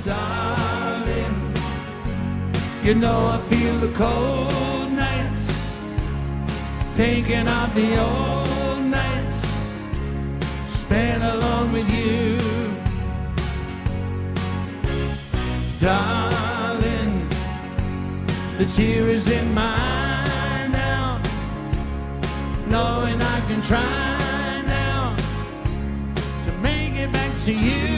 darling. You know I feel the cold nights, thinking of the old nights spent alone with you. Darling, the tear is in my eye now, knowing I can try now to make it back to you.